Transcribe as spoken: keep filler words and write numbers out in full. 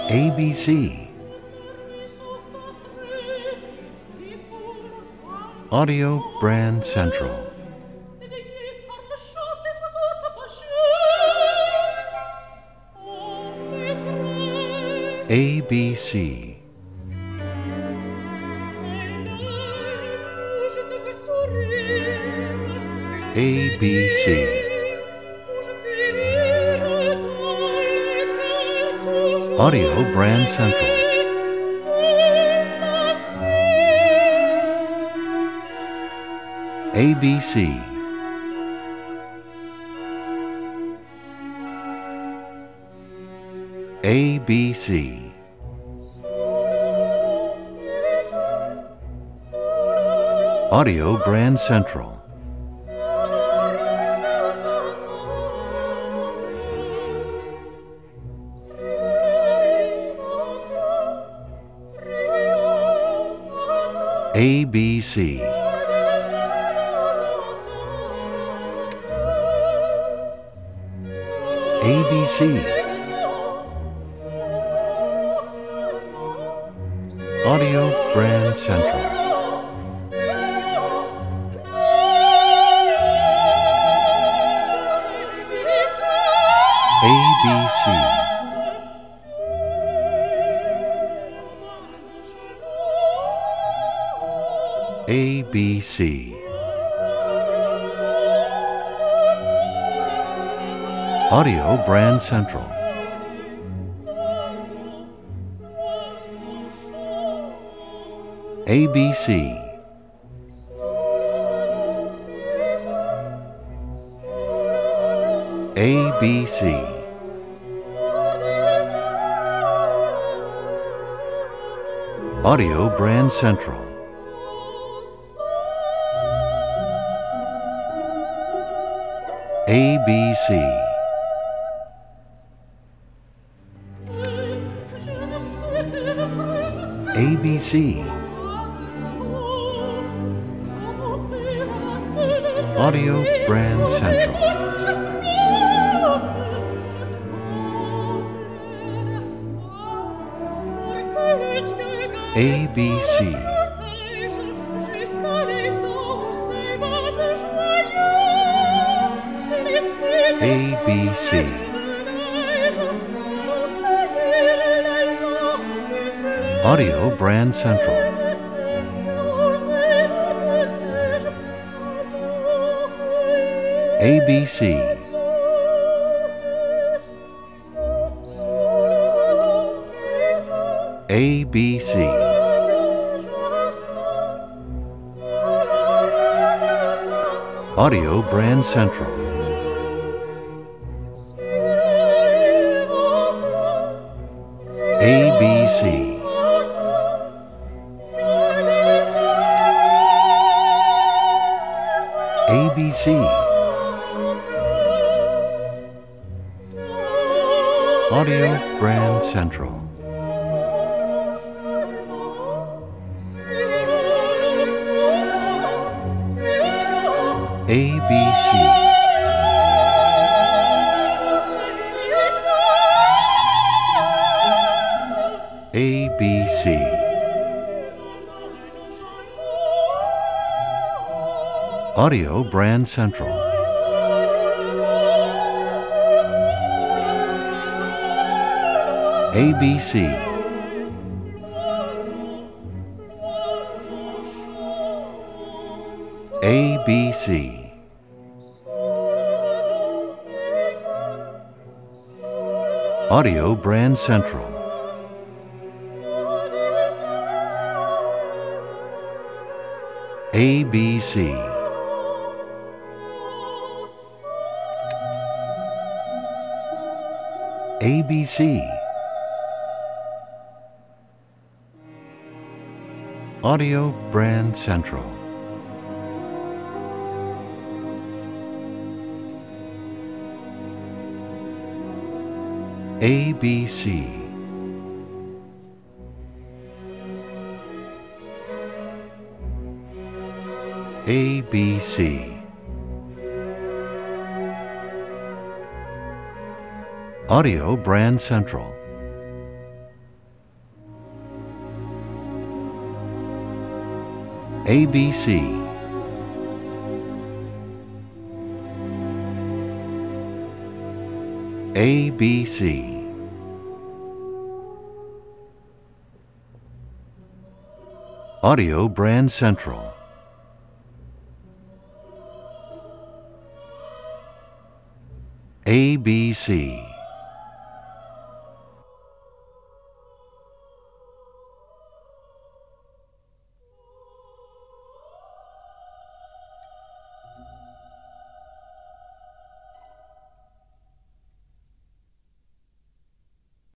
A B C. Audio Brand Central. A B C. A B C. Audio Brand Central. A B C. A B C. Audio Brand Central. A B C. A B C. Audio Brand Central. A B C. A B C. Audio Brand Central. A B C. A B C. Audio Brand Central. A B C. A B C. Audio Brand Central. A B C. A B C. Audio Brand Central. A B C. A B C. Audio Brand Central. A B C. A B C. Audio Brand Central. A B C. A B C. Audio Brand Central. A B C. A B C. Audio Brand Central. A B C. A B C. Audio Brand Central. A B C. A B C. Audio Brand Central. A B C. A B C. Audio Brand Central. A B C.